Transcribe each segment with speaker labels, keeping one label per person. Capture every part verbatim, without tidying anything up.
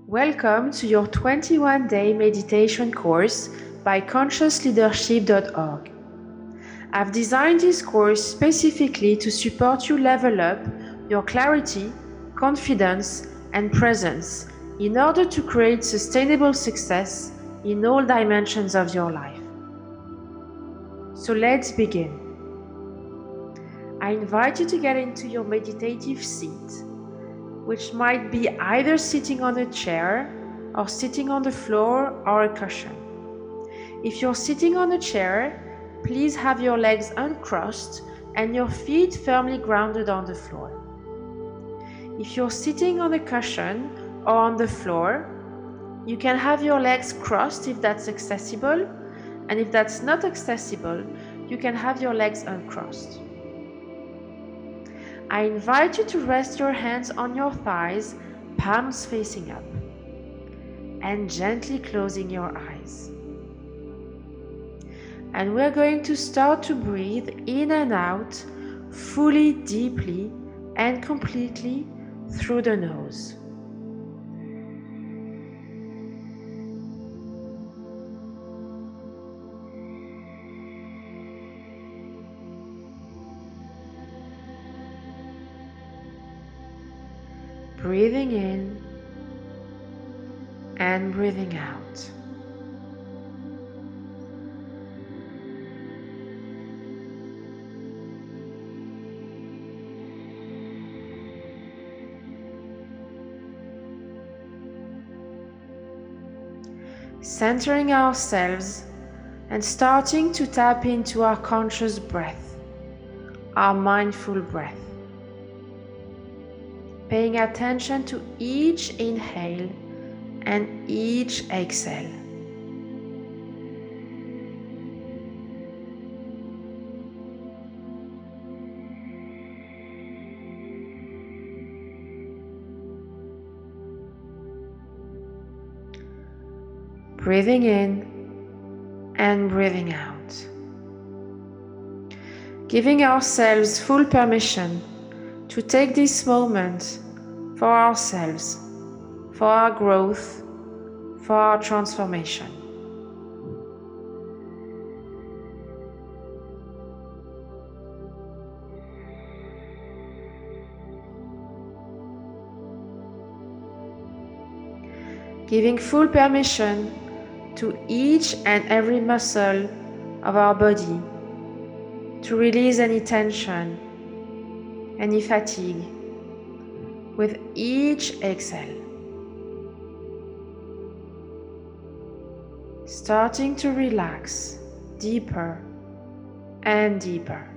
Speaker 1: Welcome to your twenty-one day meditation course by conscious leadership dot org. I've designed this course specifically to support you level up your clarity, confidence, and presence in order to create sustainable success in all dimensions of your life. So let's begin. I invite you to get into your meditative seat, which might be either sitting on a chair or sitting on the floor or a cushion. If you're sitting on a chair, please have your legs uncrossed and your feet firmly grounded on the floor. If you're sitting on a cushion or on the floor, you can have your legs crossed if that's accessible, and if that's not accessible, you can have your legs uncrossed. I invite you to rest your hands on your thighs, palms facing up, and gently closing your eyes. And we're going to start to breathe in and out fully, deeply, and completely through the nose. Breathing in and breathing out. Centering ourselves and starting to tap into our conscious breath, our mindful breath. Paying attention to each inhale and each exhale. Breathing in and breathing out. Giving ourselves full permission to take this moment for ourselves, for our growth, for our transformation. Giving full permission to each and every muscle of our body to release any tension, any fatigue with each exhale. Starting to relax deeper and deeper.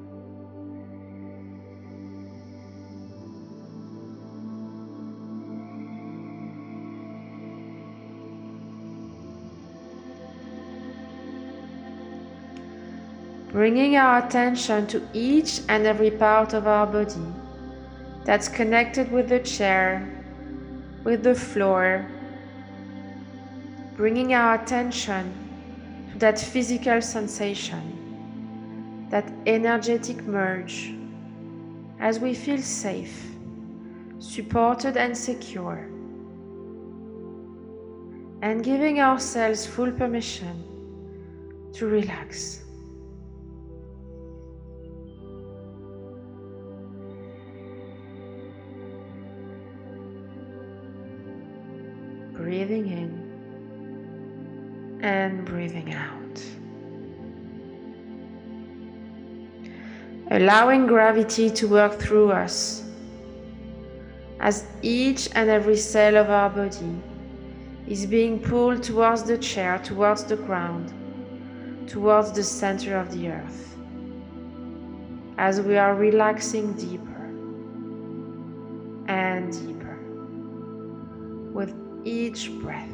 Speaker 1: Bringing our attention to each and every part of our body that's connected with the chair, with the floor. Bringing our attention to that physical sensation, that energetic merge, as we feel safe, supported and secure. And giving ourselves full permission to relax. Breathing in and breathing out. Allowing gravity to work through us as each and every cell of our body is being pulled towards the chair, towards the ground, towards the center of the earth, as we are relaxing deeper and deeper with each breath.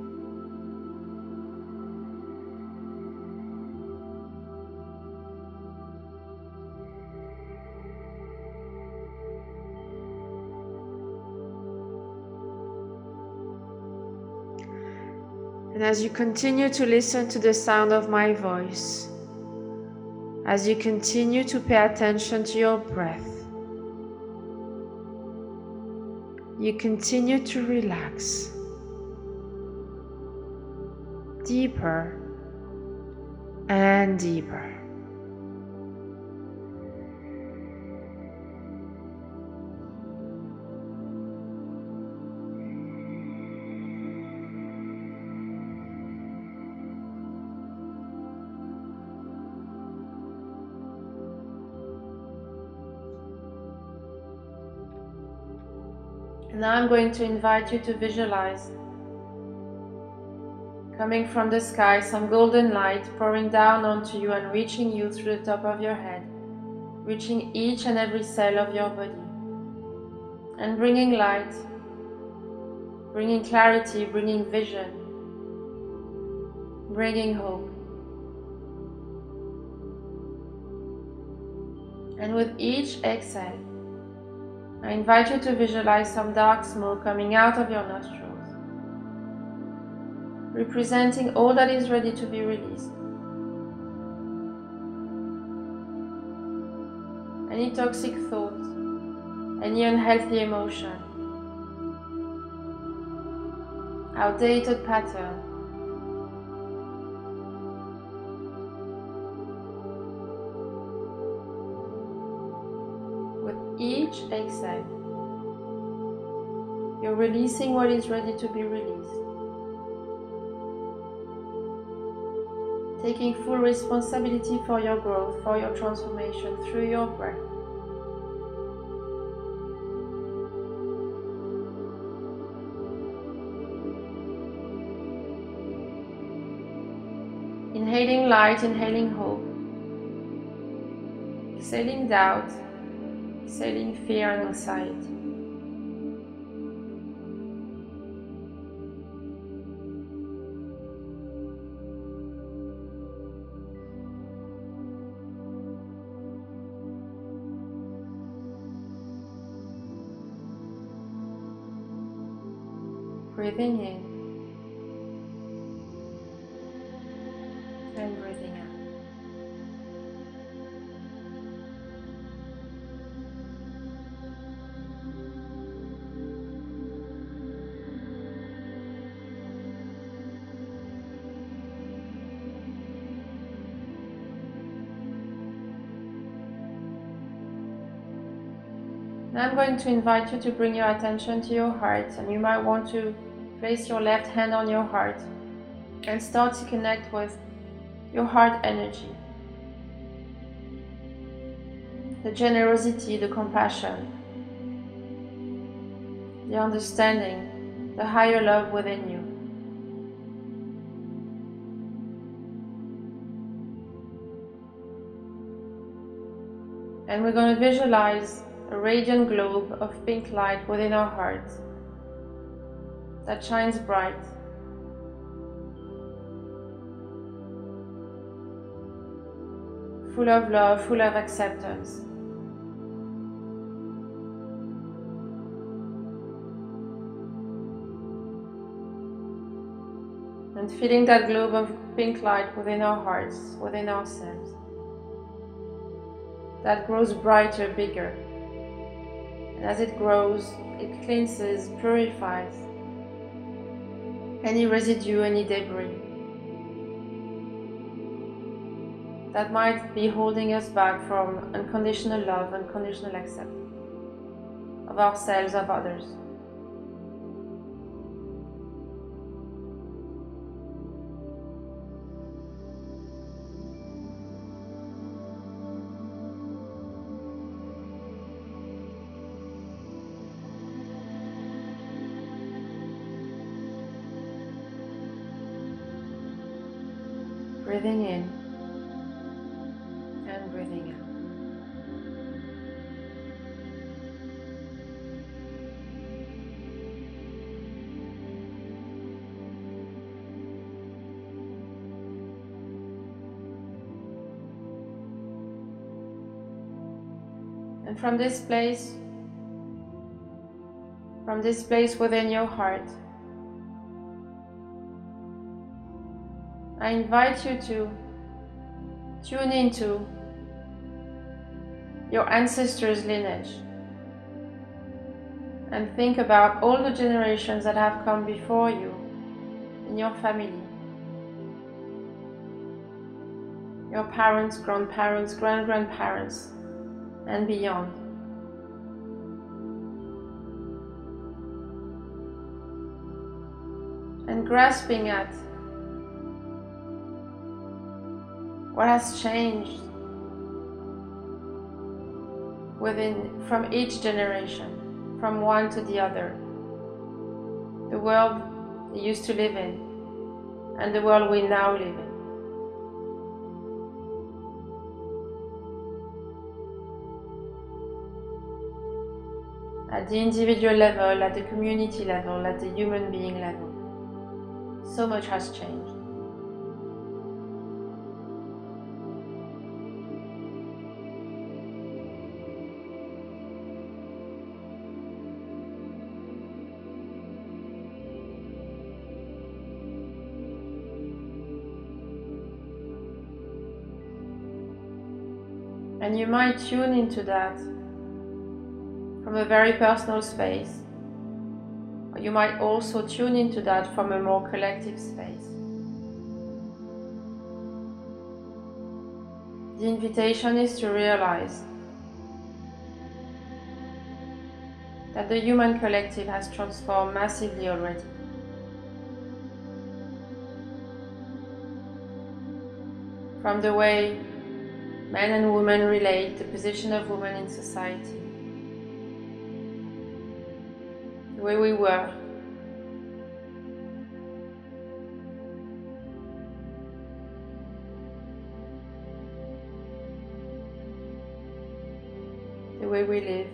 Speaker 1: And as you continue to listen to the sound of my voice, as you continue to pay attention to your breath, you continue to relax deeper and deeper. And now I'm going to invite you to visualize coming from the sky some golden light pouring down onto you and reaching you through the top of your head, reaching each and every cell of your body, and bringing light, bringing clarity, bringing vision, bringing hope. And with each exhale, I invite you to visualize some dark smoke coming out of your nostrils, representing all that is ready to be released. Any toxic thought, any unhealthy emotion, outdated pattern, each exhale, you're releasing what is ready to be released, taking full responsibility for your growth, for your transformation through your breath. Inhaling light, inhaling hope, exhaling doubt, exhaling fear and anxiety. Breathing in and breathing out. Now I'm going to invite you to bring your attention to your heart, and you might want to place your left hand on your heart and start to connect with your heart energy. The generosity, the compassion, the understanding, the higher love within you. And we're going to visualize a radiant globe of pink light within our heart that shines bright. Full of love, full of acceptance. And feeling that globe of pink light within our hearts, within ourselves. That grows brighter, bigger. And as it grows, it cleanses, purifies any residue, any debris that might be holding us back from unconditional love, unconditional acceptance of ourselves, of others. Breathing in and breathing out. And from this place, from this place within your heart, I invite you to tune into your ancestors' lineage and think about all the generations that have come before you in your family, your parents, grandparents, grand-grandparents, and beyond. And grasping at what has changed within from each generation, from one to the other. The world they used to live in and the world we now live in. At the individual level, at the community level, at the human being level, so much has changed. And you might tune into that from a very personal space, or you might also tune into that from a more collective space. The invitation is to realize that the human collective has transformed massively already. From the way men and women relate, the position of women in society, the way we work, the way we live.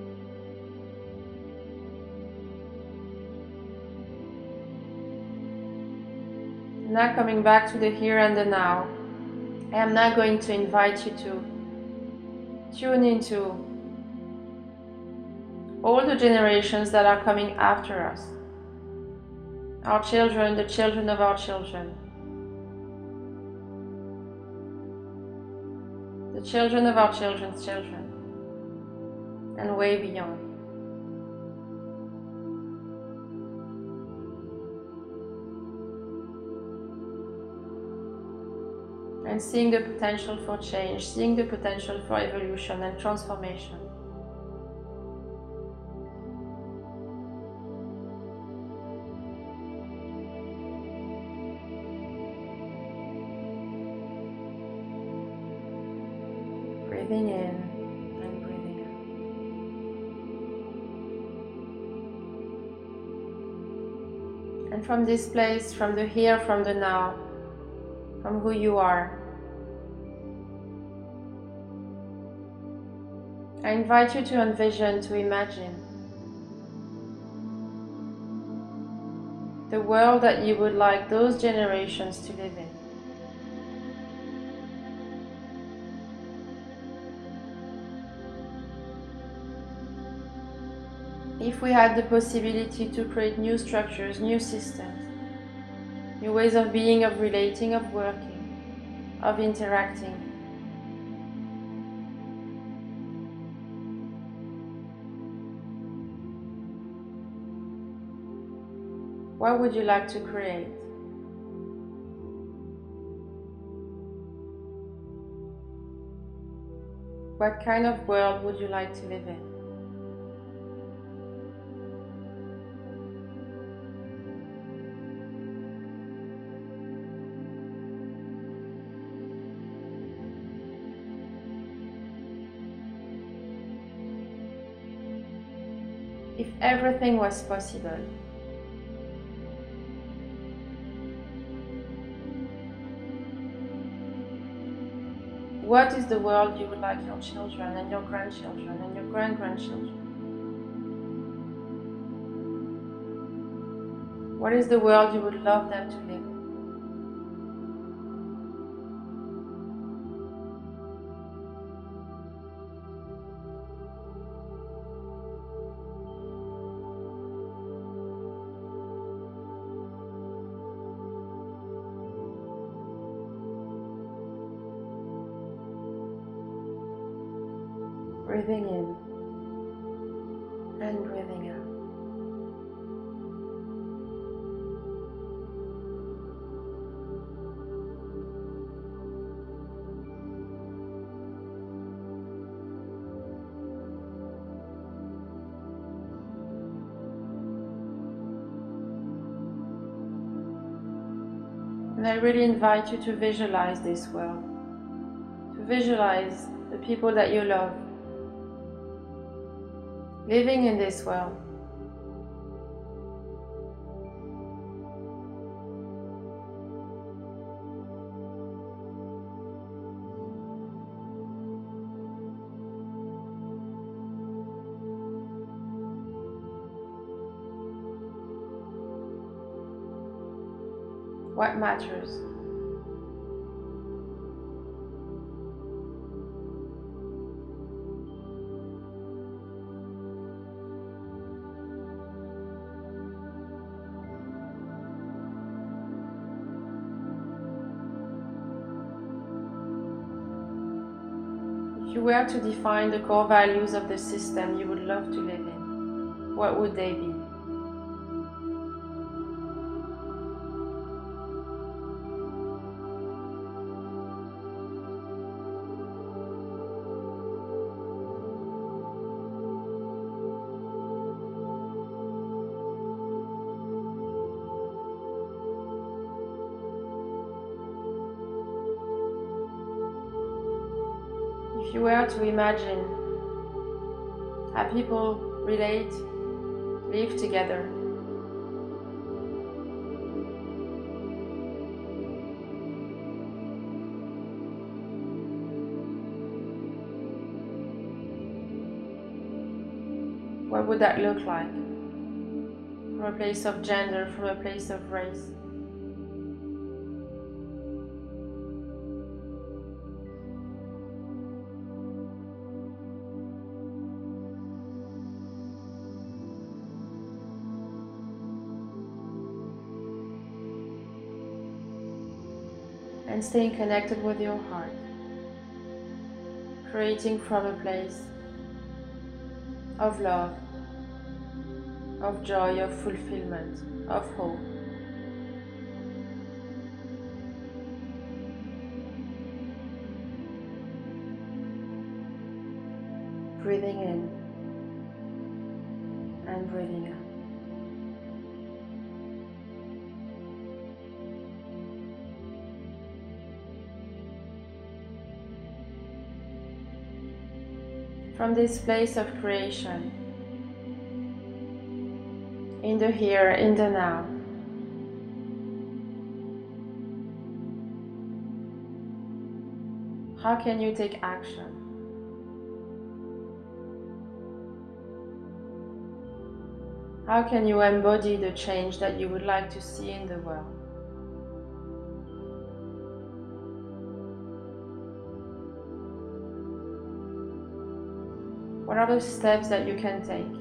Speaker 1: Now coming back to the here and the now, I am now going to invite you to tune into all the generations that are coming after us. Our children, the children of our children, the children of our children's children, and way beyond. And seeing the potential for change, seeing the potential for evolution and transformation. Breathing in and breathing out. And from this place, from the here, from the now, from who you are, I invite you to envision, to imagine the world that you would like those generations to live in. If we had the possibility to create new structures, new systems, new ways of being, of relating, of working, of interacting, what would you like to create? What kind of world would you like to live in? If everything was possible, what is the world you would like your children and your grandchildren and your grand-grandchildren? What is the world you would love them to live in? Breathing in and breathing out. And I really invite you to visualize this world, to visualize the people that you love living in this world. What matters? If you were to define the core values of the system you would love to live in, what would they be? If you were to imagine how people relate, live together, what would that look like? From a place of gender, from a place of race. And staying connected with your heart, creating from a place of love, of joy, of fulfillment, of hope. Breathing in and breathing out. From this place of creation, in the here, in the now, how can you take action? How can you embody the change that you would like to see in the world? What are the steps that you can take?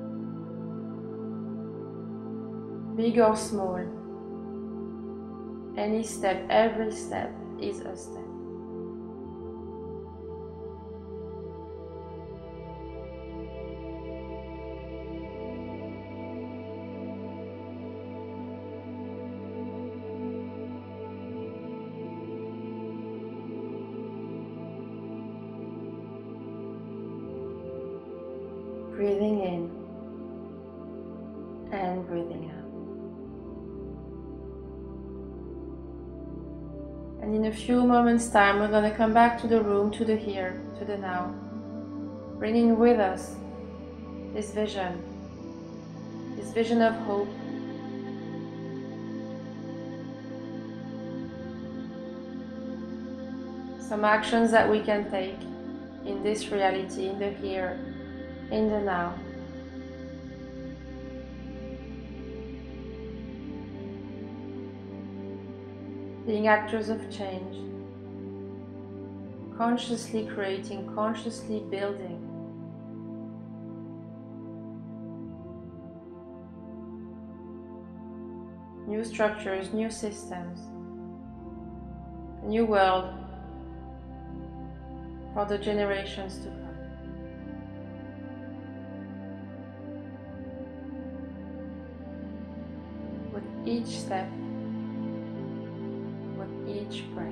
Speaker 1: Big or small, any step, every step is a step. Breathing in and breathing out. And in a few moments' time, we're going to come back to the room, to the here, to the now, bringing with us this vision, this vision of hope, some actions that we can take in this reality, in the here, in the now. Being actors of change, consciously creating, consciously building. New structures, new systems, a new world for the generations to come. With each step, with each breath,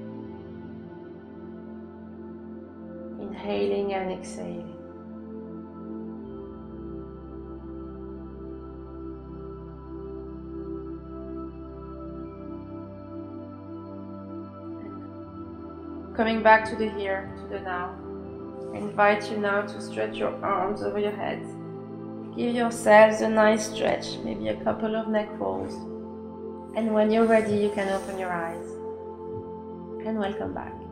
Speaker 1: inhaling and exhaling. coming back to the here, to the now. I invite you now to stretch your arms over your head. Give yourselves a nice stretch, maybe a couple of neck rolls. And when you're ready, you can open your eyes. And welcome back.